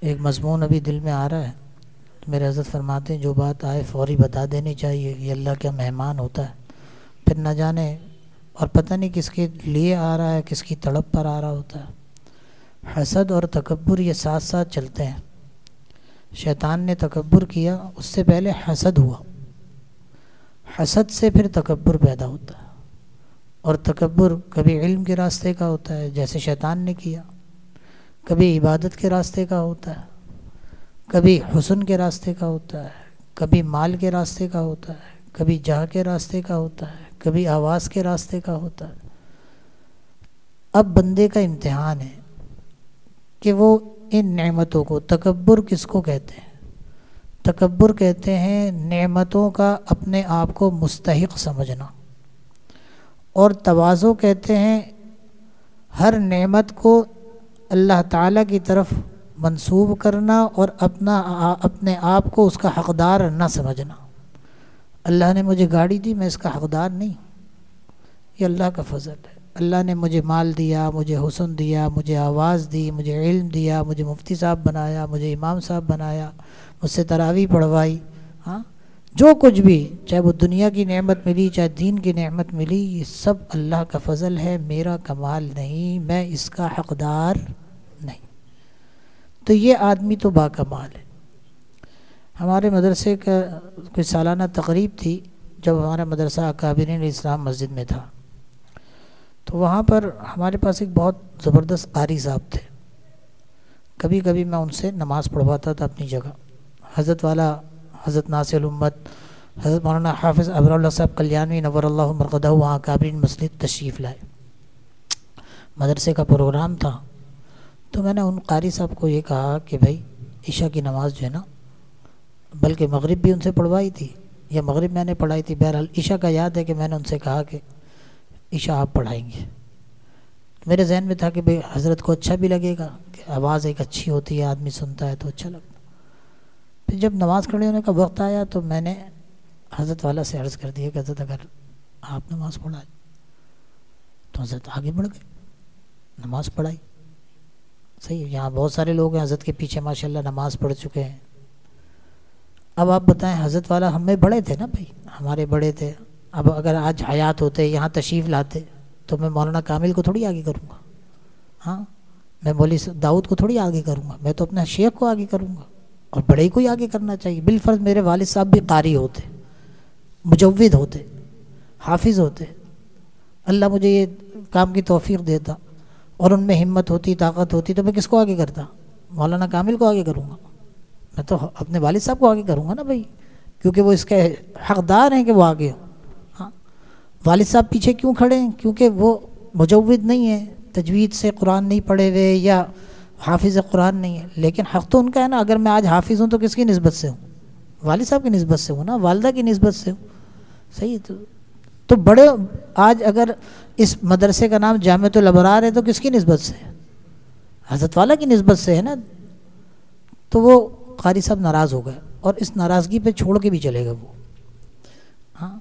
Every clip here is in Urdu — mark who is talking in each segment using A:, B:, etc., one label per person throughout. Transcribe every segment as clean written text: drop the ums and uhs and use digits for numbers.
A: ایک مضمون ابھی دل میں آ رہا ہے، میرے حضرت فرماتے ہیں جو بات آئے فوری بتا دینی چاہیے، یہ اللہ کا مہمان ہوتا ہے، پھر نہ جانے اور پتہ نہیں کس کے لیے آ رہا ہے، کس کی طلب پر آ رہا ہوتا ہے۔ حسد اور تکبر یہ ساتھ ساتھ چلتے ہیں۔ شیطان نے تکبر کیا، اس سے پہلے حسد ہوا، حسد سے پھر تکبر پیدا ہوتا ہے، اور تکبر کبھی علم کے راستے کا ہوتا ہے جیسے شیطان نے کیا، کبھی عبادت کے راستے کا ہوتا ہے، کبھی حسن کے راستے کا ہوتا ہے، کبھی مال کے راستے کا ہوتا ہے، کبھی جاہ کے راستے کا ہوتا ہے، کبھی آواز کے راستے کا ہوتا ہے۔ اب بندے کا امتحان ہے کہ وہ ان نعمتوں کو، تکبر کس کو کہتے ہیں؟ تکبر کہتے ہیں نعمتوں کا اپنے آپ کو مستحق سمجھنا، اور تواضع کہتے ہیں ہر نعمت کو اللہ تعالیٰ کی طرف منسوب کرنا اور اپنے آپ کو اس کا حقدار نہ سمجھنا۔ اللہ نے مجھے گاڑی دی، میں اس کا حقدار نہیں، یہ اللہ کا فضل ہے۔ اللہ نے مجھے مال دیا، مجھے حسن دیا، مجھے آواز دی، مجھے علم دیا، مجھے مفتی صاحب بنایا، مجھے امام صاحب بنایا، مجھ سے تراویح پڑھوائی، ہاں جو کچھ بھی، چاہے وہ دنیا کی نعمت ملی، چاہے دین کی نعمت ملی، یہ سب اللہ کا فضل ہے، میرا کمال نہیں، میں اس کا حقدار نہیں۔ تو یہ آدمی تو باکمال ہے۔ ہمارے مدرسے کا کوئی سالانہ تقریب تھی، جب ہمارا مدرسہ اکابرین اسلام مسجد میں تھا، تو وہاں پر ہمارے پاس ایک بہت زبردست قاری صاحب تھے۔ کبھی کبھی میں ان سے نماز پڑھواتا تھا اپنی جگہ۔ حضرت والا حضرت ناصر الامت حضرت مولانا حافظ ابر اللہ صاحب کلیانوی نور اللہ مرقدہ وہاں اکابرین مسجد تشریف لائے۔ مدرسے کا پروگرام تھا، تو میں نے ان قاری صاحب کو یہ کہا کہ بھائی عشاء کی نماز جو ہے نا، بلکہ مغرب بھی ان سے پڑھوائی تھی، یا مغرب میں نے پڑھائی تھی، بہرحال عشاء کا یاد ہے کہ میں نے ان سے کہا کہ عشاء آپ پڑھائیں گے۔ میرے ذہن میں تھا کہ بھئی حضرت کو اچھا بھی لگے گا کہ آواز ایک اچھی ہوتی ہے، آدمی سنتا ہے تو اچھا لگتا۔ پھر جب نماز کھڑے ہونے کا وقت آیا تو میں نے حضرت والا سے عرض کر دیا کہ حضرت اگر آپ نماز پڑھائیں، تو حضرت آگے بڑھ گئے، نماز پڑھائی۔ صحیح، یہاں بہت سارے لوگ ہیں حضرت کے پیچھے ماشاءاللہ نماز پڑھ چکے ہیں۔ اب آپ بتائیں، حضرت والا ہم میں بڑے تھے نا بھائی، ہمارے بڑے تھے۔ اب اگر آج حیات ہوتے، یہاں تشریف لاتے، تو میں مولانا کامل کو تھوڑی آگے کروں گا، ہاں میں مولوی داؤد کو تھوڑی آگے کروں گا، میں تو اپنے شیخ کو آگے کروں گا، اور بڑے کو ہی آگے کرنا چاہیے۔ بالفرض میرے والد صاحب بھی قاری ہوتے، مجود ہوتے، حافظ ہوتے، اللہ مجھے یہ کام کی توفیق دیتا اور ان میں ہمت ہوتی، طاقت ہوتی، تو میں کس کو آگے کرتا؟ مولانا کامل کو آگے کروں گا؟ میں تو اپنے والد صاحب کو آگے کروں گا نا بھائی، کیونکہ وہ اس کے حقدار ہیں کہ وہ آگے ہوں۔ ہاں، والد صاحب پیچھے کیوں کھڑے ہیں؟ کیونکہ وہ مجود نہیں ہے، تجوید سے قرآن نہیں پڑھے ہوئے، یا حافظ قرآن نہیں ہے، لیکن حق تو ان کا ہے نا۔ اگر میں آج حافظ ہوں تو کس کی نسبت سے ہوں؟ والد صاحب کی نسبت سے ہوں نا، والدہ کی نسبت سے ہوں۔ صحیح، تو بڑے آج اگر اس مدرسے کا نام جامعۃ الابرار ہے تو کس کی نسبت سے ہے؟ حضرت والا کی نسبت سے ہے نا۔ تو وہ قاری صاحب ناراض ہو گئے، اور اس ناراضگی پہ چھوڑ کے بھی چلے گئے وہ، ہاں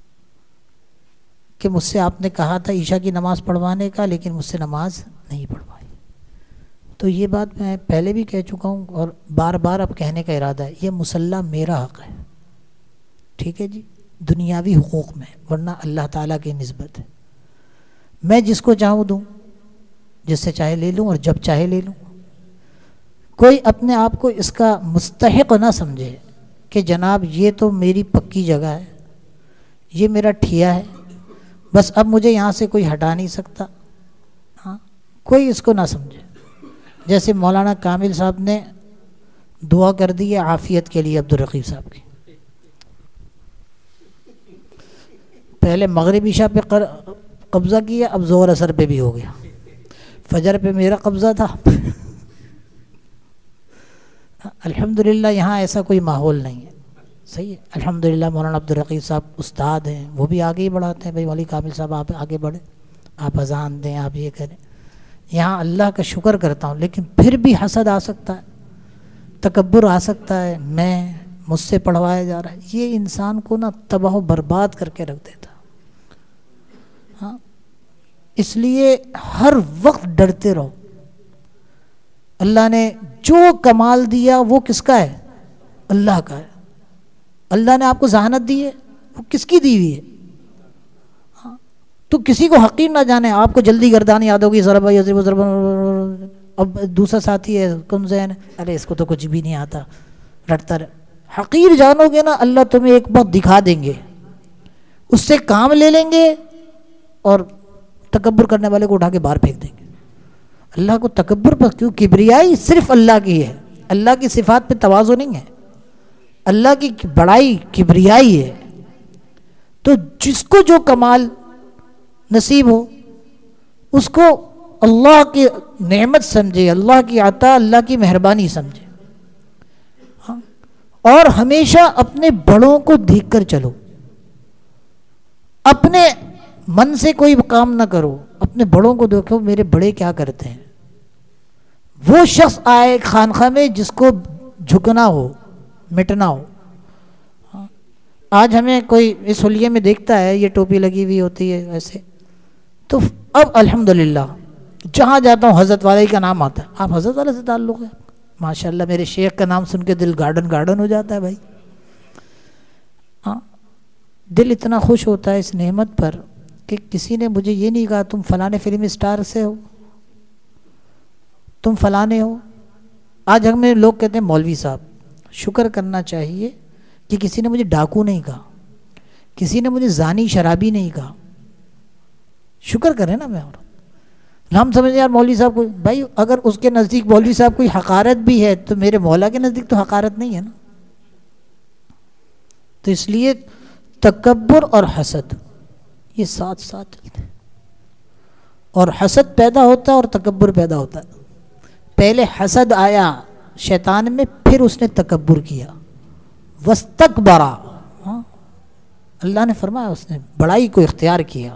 A: کہ مجھ سے آپ نے کہا تھا عشاء کی نماز پڑھوانے کا، لیکن مجھ سے نماز نہیں پڑھوائی۔ تو یہ بات میں پہلے بھی کہہ چکا ہوں اور بار بار اب کہنے کا ارادہ ہے، یہ مصلی میرا حق ہے، ٹھیک ہے جی، دنیاوی حقوق میں، ورنہ اللہ تعالیٰ کی نسبت ہے۔ میں جس کو چاہوں دوں، جس سے چاہے لے لوں اور جب چاہے لے لوں۔ کوئی اپنے آپ کو اس کا مستحق نہ سمجھے کہ جناب یہ تو میری پکی جگہ ہے، یہ میرا ٹھیا ہے، بس اب مجھے یہاں سے کوئی ہٹا نہیں سکتا، ہاں کوئی اس کو نہ سمجھے۔ جیسے مولانا کامل صاحب نے دعا کر دی ہے عافیت کے لیے عبدالرقیب صاحب کی، پہلے مغرب عشاء پہ قبضہ کیا، اب ظہر اثر پہ بھی ہو گیا، فجر پہ میرا قبضہ تھا۔ الحمدللہ یہاں ایسا کوئی ماحول نہیں ہے، صحیح ہے، الحمدللہ مولانا عبدالرقیب صاحب استاد ہیں، وہ بھی آگے ہی بڑھاتے ہیں، بھائی مولوی کامل صاحب آپ آگے بڑھیں، آپ اذان دیں، آپ یہ کریں۔ یہاں اللہ کا شکر کرتا ہوں، لیکن پھر بھی حسد آ سکتا ہے، تکبر آ سکتا ہے، مجھ سے پڑھوایا جا رہا ہے، یہ انسان کو نا تباہ و برباد کر کے رکھ دیتا۔ ہاں، اس لیے ہر وقت ڈرتے رہو، اللہ نے جو کمال دیا وہ کس کا ہے؟ اللہ کا ہے. اللہ نے آپ کو ذہانت دی ہے، وہ کس کی دی ہوئی ہے؟ تو کسی کو حقیر نہ جانے. آپ کو جلدی گردان یاد ہوگی ضربہ یضرب ضربا، اب دوسرا ساتھی ہے کم ذہن، ارے اس کو تو کچھ بھی نہیں آتا، رٹتا رہے. حقیر جانو گے نا، اللہ تمہیں ایک وقت دکھا دیں گے، اس سے کام لے لیں گے اور تکبر کرنے والے کو اٹھا کے باہر پھینک دیں گے. اللہ کو تکبر پر کیوں؟ کبریائی صرف اللہ کی ہے. اللہ کی صفات پہ تواضع نہیں ہے، اللہ کی بڑائی کبریائی ہے. تو جس کو جو کمال نصیب ہو اس کو اللہ کی نعمت سمجھے، اللہ کی عطا، اللہ کی مہربانی سمجھے. اور ہمیشہ اپنے بڑوں کو دیکھ کر چلو، اپنے من سے کوئی کام نہ کرو، اپنے بڑوں کو دیکھو میرے بڑے کیا کرتے ہیں. وہ شخص آئے خانقاہ میں جس کو جھکنا ہو، مٹنا ہو. آج ہمیں کوئی اس حلیے میں دیکھتا ہے، یہ ٹوپی لگی ہوئی ہوتی ہے ایسے، تو اب الحمدللہ جہاں جاتا ہوں حضرت والے کا نام آتا ہے. آپ حضرت والے سے تعلق ہے؟ ماشاءاللہ میرے شیخ کا نام سن کے دل گارڈن ہو جاتا ہے بھائی. ہاں، دل اتنا خوش ہوتا ہے اس نعمت پر کہ کسی نے مجھے یہ نہیں کہا تم فلانے فلم اسٹار سے ہو، تم فلانے ہو. آج ہمیں لوگ کہتے ہیں مولوی صاحب. شکر کرنا چاہیے کہ کسی نے مجھے ڈاکو نہیں کہا، کسی نے مجھے زانی شرابی نہیں کہا. شکر کریں نا. میں اور ہم سمجھیں یار مولوی صاحب کو، بھائی اگر اس کے نزدیک مولوی صاحب کوئی حقارت بھی ہے تو میرے مولا کے نزدیک تو حقارت نہیں ہے نا. تو اس لیے تکبر اور حسد یہ ساتھ ساتھ چلتے ہیں، اور حسد پیدا ہوتا ہے اور تکبر پیدا ہوتا ہے. پہلے حسد آیا شیطان میں، پھر اس نے تکبر کیا. واستکبرا، اللہ نے فرمایا اس نے بڑائی کو اختیار کیا،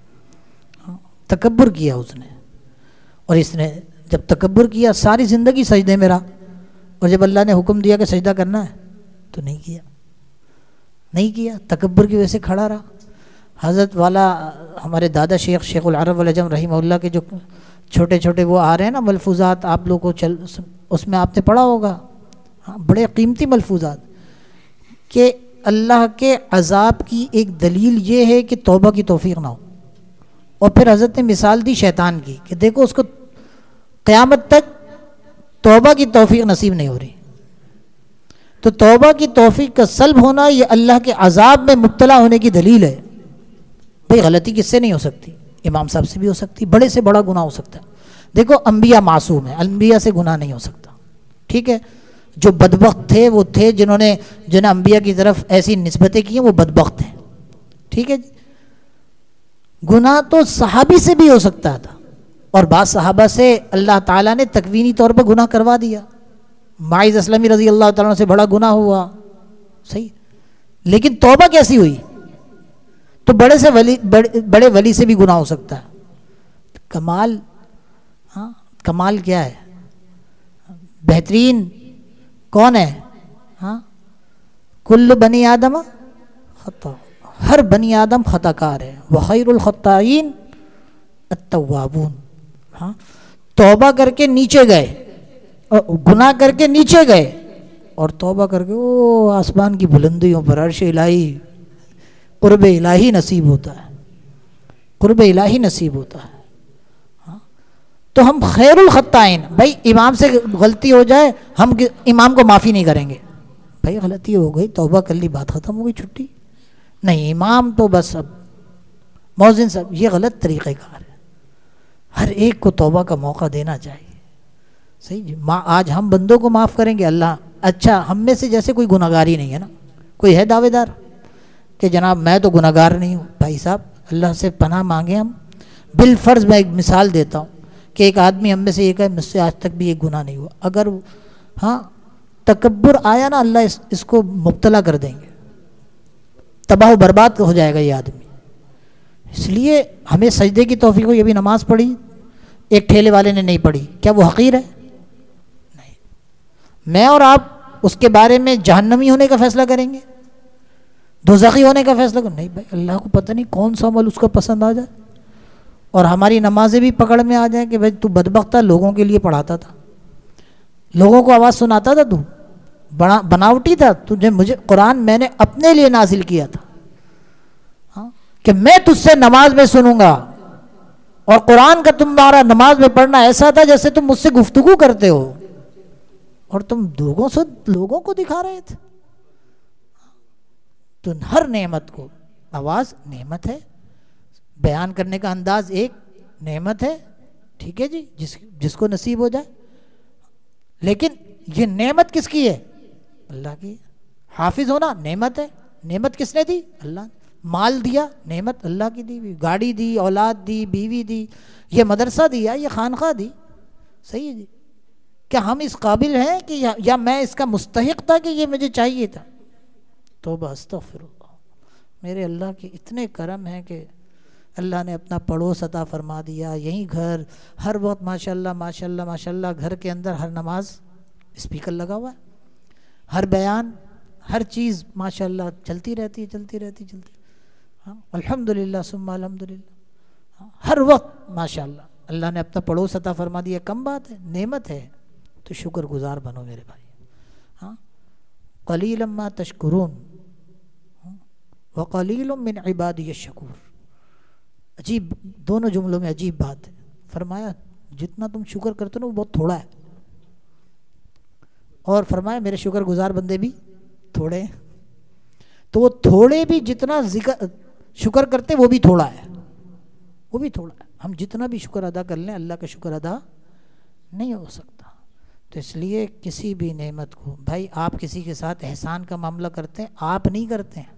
A: تکبر کیا اس نے. اور اس نے جب تکبر کیا ساری زندگی سجدے میں رہا، اور جب اللہ نے حکم دیا کہ سجدہ کرنا ہے تو نہیں کیا، تکبر کی وجہ سے کھڑا رہا. حضرت والا ہمارے دادا شیخ العرب والعجم رحمہ اللہ کے جو چھوٹے چھوٹے وہ آ رہے ہیں نا ملفوظات، آپ لوگوں کو اس میں آپ نے پڑھا ہوگا، بڑے قیمتی ملفوظات، کہ اللہ کے عذاب کی ایک دلیل یہ ہے کہ توبہ کی توفیق نہ ہو. اور پھر حضرت نے مثال دی شیطان کی کہ دیکھو اس کو قیامت تک توبہ کی توفیق نصیب نہیں ہو رہی. تو توبہ کی توفیق کا سلب ہونا یہ اللہ کے عذاب میں مبتلا ہونے کی دلیل ہے. بھئی غلطی کس سے نہیں ہو سکتی؟ امام صاحب سے بھی ہو سکتی، بڑے سے بڑا گناہ ہو سکتا ہے. دیکھو انبیاء معصوم ہیں، انبیاء سے گناہ نہیں ہو سکتا، ٹھیک ہے. جو بدبخت تھے وہ تھے جنہوں نے انبیاء کی طرف ایسی نسبتیں کی ہیں، وہ بدبخت ہیں، ٹھیک ہے. گناہ تو صحابی سے بھی ہو سکتا تھا، اور بعض صحابہ سے اللہ تعالیٰ نے تکوینی طور پر گناہ کروا دیا. معاذ اسلمی رضی اللہ تعالیٰ عنہ سے بڑا گناہ ہوا، صحیح، لیکن توبہ کیسی ہوئی؟ تو بڑے ولی سے بھی گناہ ہو سکتا ہے. کمال کیا ہے؟ بہترین کون ہے؟ کل بنی آدم خطا، ہر بنی آدم خطا کار ہے. وخیر الخطائین التوابون. توبہ کر کے نیچے گئے، گناہ کر کے نیچے گئے، اور توبہ کر کے آسمان کی بلندیوں پر عرش الہی، قرب الہی نصیب ہوتا ہے، قرب الہی نصیب ہوتا ہے. تو ہم خیر الخطائین، بھائی امام سے غلطی ہو جائے ہم امام کو معافی نہیں کریں گے. بھائی غلطی ہو گئی، توبہ کر لی، بات ختم ہو گئی، چھٹی نہیں. امام تو بس اب مؤذن صاحب، یہ غلط طریقہ کار ہے. ہر ایک کو توبہ کا موقع دینا چاہیے، صحیح جی. آج ہم بندوں کو معاف کریں گے، اللہ اچھا ہم میں سے جیسے کوئی گناہگار ہی نہیں ہے نا، کوئی ہے دعوے دار کہ جناب میں تو گناہگار نہیں ہوں. بھائی صاحب اللہ سے پناہ مانگیں ہم. بالفرض میں ایک مثال دیتا ہوں کہ ایک آدمی ہم میں سے یہ کہے مجھ سے آج تک بھی ایک گناہ نہیں ہوا، اگر تکبر آیا نا، اللہ اس کو مبتلا کر دیں گے، تباہ و برباد ہو جائے گا یہ آدمی. اس لیے ہمیں سجدے کی توفیق ہو. یہ بھی نماز پڑھی، ایک ٹھیلے والے نے نہیں پڑھی، کیا وہ حقیر ہے؟ نہیں. میں اور آپ اس کے بارے میں جہنمی ہونے کا فیصلہ کریں گے، دوزخی ہونے کا فیصلہ کریں؟ نہیں بھائی، اللہ کو پتہ نہیں کون سا عمل اس کا پسند آ جائے، اور ہماری نمازیں بھی پکڑ میں آ جائیں کہ بھائی تو بدبختہ لوگوں کے لیے پڑھاتا تھا. لوگوں کو آواز سناتا تھا تو بناوٹی تھا تجھے. مجھے قرآن میں نے اپنے لیے نازل کیا تھا کہ میں تجھ سے نماز میں سنوں گا, اور قرآن کا تمہارا نماز میں پڑھنا ایسا تھا جیسے تم مجھ سے گفتگو کرتے ہو, اور تم لوگوں کو دکھا رہے تھے. تو ہر نعمت کو, آواز نعمت ہے, بیان کرنے کا انداز ایک نعمت ہے, ٹھیک ہے جی, جس کو نصیب ہو جائے. لیکن یہ نعمت کس کی ہے؟ اللہ کی. حافظ ہونا نعمت ہے, نعمت کس نے دی؟ اللہ نے. مال دیا نعمت اللہ کی دی ہوئی, گاڑی دی, اولاد دی, بیوی دی, یہ مدرسہ دیا, یہ خانقاہ دی. صحیح ہے جی. کیا ہم اس قابل ہیں کہ یا میں اس کا مستحق تھا کہ یہ مجھے چاہیے تھا؟ توبہ استغفر اللہ. میرے اللہ کے اتنے کرم ہیں کہ اللہ نے اپنا پڑوس عطا فرما دیا. یہیں گھر ہر وقت ماشاءاللہ ماشاءاللہ ماشاءاللہ, گھر کے اندر ہر نماز اسپیکر لگا ہوا ہے, ہر بیان ہر چیز ماشاءاللہ چلتی رہتی. ہاں الحمدللہ ثم الحمدللہ, ہر وقت ماشاءاللہ اللہ نے اپنا پڑوس عطا فرما دیا. کم بات ہے, نعمت ہے, تو شکر گزار بنو میرے بھائی. ہاں قلیلا ما تشکرون وقلیل من عبادی الشکور. عجیب, دونوں جملوں میں عجیب بات ہے. فرمایا جتنا تم شکر کرتے ہو وہ بہت تھوڑا ہے, اور فرمایا میرے شکر گزار بندے بھی تھوڑے ہیں. تو وہ تھوڑے بھی جتنا شکر کرتے وہ بھی تھوڑا ہے, وہ بھی تھوڑا ہے. ہم جتنا بھی شکر ادا کر لیں اللہ کا شکر ادا نہیں ہو سکتا. تو اس لیے کسی بھی نعمت کو, بھائی آپ کسی کے ساتھ احسان کا معاملہ کرتے ہیں, آپ نہیں کرتے ہیں.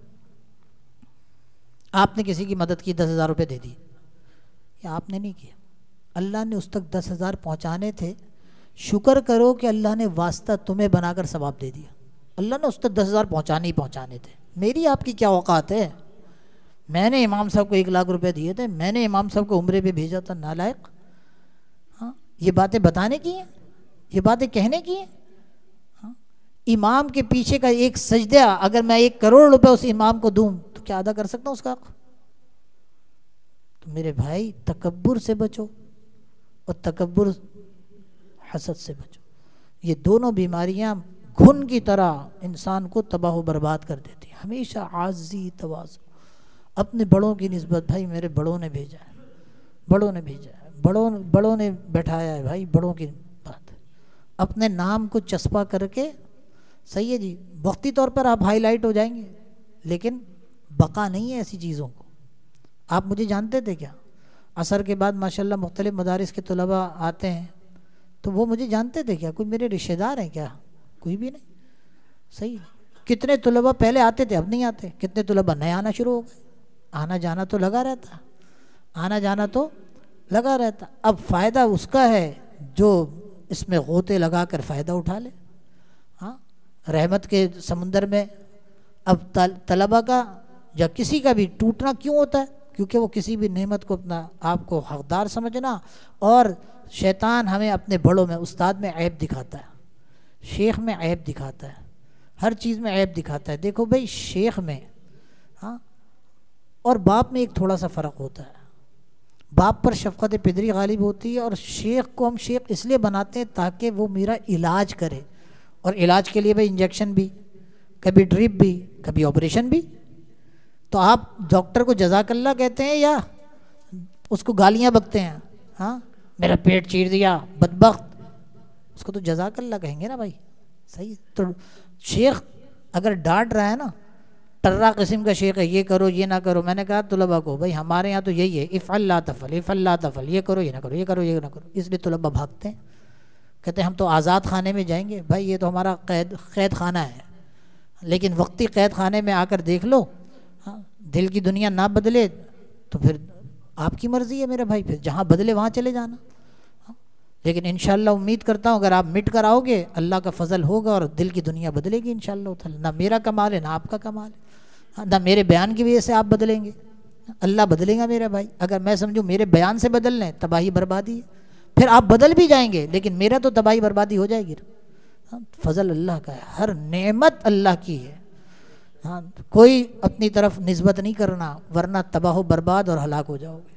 A: آپ نے کسی کی مدد کی, 10,000 روپے دے دی, یہ آپ نے نہیں کیا, اللہ نے اس تک 10,000 پہنچانے تھے. شکر کرو کہ اللہ نے واسطہ تمہیں بنا کر ثواب دے دیا. اللہ نے اس تک 10,000 پہنچانے تھے. میری آپ کی کیا اوقات ہے؟ میں نے امام صاحب کو 1,00,000 روپے دیے تھے, میں نے امام صاحب کو عمرے پہ بھیجا تھا. نالائق. ہاں یہ باتیں بتانے کی ہیں, یہ باتیں کہنے کی ہیں. ہاں امام کے پیچھے کا ایک سجدہ اگر میں 1 کروڑ روپے اس امام کو دوں تو کیا ادا کر سکتا ہوں اس کا حق؟ تو میرے بھائی تکبر سے بچو, اور تکبر حسد سے بچو. یہ دونوں بیماریاں گھن کی طرح انسان کو تباہ و برباد کر دیتی ہیں. ہمیشہ عاجزی, تواضع, اپنے بڑوں کی نسبت. بھائی میرے بڑوں نے بھیجا ہے, بڑوں نے بھیجا ہے, بڑوں نے بٹھایا ہے, بھائی بڑوں کی بات. اپنے نام کو چسپا کر کے, صحیح ہے جی, وقتی طور پر آپ ہائی لائٹ ہو جائیں گے, لیکن بقا نہیں ہے ایسی چیزوں کو. آپ مجھے جانتے تھے کیا؟ عصر کے بعد ماشاءاللہ مختلف مدارس کے طلباء آتے ہیں, تو وہ مجھے جانتے تھے کیا؟ کوئی میرے رشتہ دار ہیں کیا؟ کوئی بھی نہیں. صحیح. کتنے طلباء پہلے آتے تھے, اب نہیں آتے. کتنے طلباء نئے آنا شروع ہو گئے. آنا جانا تو لگا رہتا, آنا جانا تو لگا رہتا. اب فائدہ اس کا ہے جو اس میں غوطے لگا کر فائدہ اٹھا لے. ہاں رحمت کے سمندر میں اب طلباء کا یا کسی کا بھی ٹوٹنا کیوں ہوتا ہے؟ کیونکہ وہ کسی بھی نعمت کو اپنا آپ کو حقدار سمجھنا, اور شیطان ہمیں اپنے بڑوں میں, استاد میں عیب دکھاتا ہے, شیخ میں عیب دکھاتا ہے, ہر چیز میں عیب دکھاتا ہے. دیکھو بھائی شیخ میں ہاں اور باپ میں ایک تھوڑا سا فرق ہوتا ہے. باپ پر شفقت پدری غالب ہوتی ہے, اور شیخ کو ہم شیخ اس لیے بناتے ہیں تاکہ وہ میرا علاج کرے, اور علاج کے لیے بھائی انجیکشن بھی, کبھی ڈرپ بھی, کبھی آپریشن بھی. تو آپ ڈاکٹر کو جزاک اللہ کہتے ہیں یا اس کو گالیاں بکتے ہیں؟ ہاں میرا پیٹ چیر دیا بدبخت, اس کو تو جزاک اللہ کہیں گے نا بھائی. صحیح. تو شیخ اگر ڈانٹ رہا ہے نا, ٹرا قسم کا شیخ ہے, یہ کرو یہ نہ کرو. میں نے کہا طلباء کو بھائی ہمارے یہاں تو یہی ہے, افعل لا تفعل, افعل لا تفعل, یہ کرو یہ نہ کرو, یہ کرو یہ نہ کرو. اس لیے طلباء بھاگتے ہیں, کہتے ہیں ہم تو آزاد خانے میں جائیں گے. بھائی یہ تو ہمارا قید خانہ ہے, لیکن وقتی قید خانے میں آ کر دیکھ لو, ہاں دل کی دنیا نہ بدلے تو پھر آپ کی مرضی ہے میرے بھائی, پھر جہاں بدلے وہاں چلے جانا. لیکن انشاءاللہ امید کرتا ہوں اگر آپ مٹ کر آؤ گے اللہ کا فضل ہوگا اور دل کی دنیا بدلے گی انشاءاللہ تعالی. نہ میرا کمال ہے نہ آپ کا کمال ہے, نہ میرے بیان کی وجہ سے آپ بدلیں گے, اللہ بدلے گا میرے بھائی. اگر میں سمجھوں میرے بیان سے بدل لیں تباہی بربادی ہے, پھر آپ بدل بھی جائیں گے لیکن میرا تو تباہی بربادی ہو جائے گی. فضل اللہ کا ہے, ہر نعمت اللہ کی ہے. ہاں کوئی اپنی طرف نسبت نہیں کرنا ورنہ تباہ و برباد اور ہلاک ہو جاؤ گے.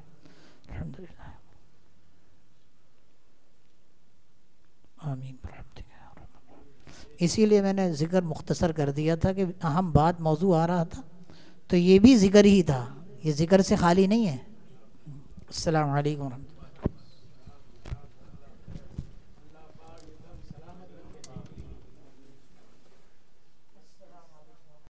A: الحمدللہ آمین برحمتک. اسی لیے میں نے ذکر مختصر کر دیا تھا کہ اہم بات موضوع آ رہا تھا تو یہ بھی ذکر ہی تھا، یہ ذکر سے خالی نہیں ہے۔ السلام علیکم ورحمۃ اللہ۔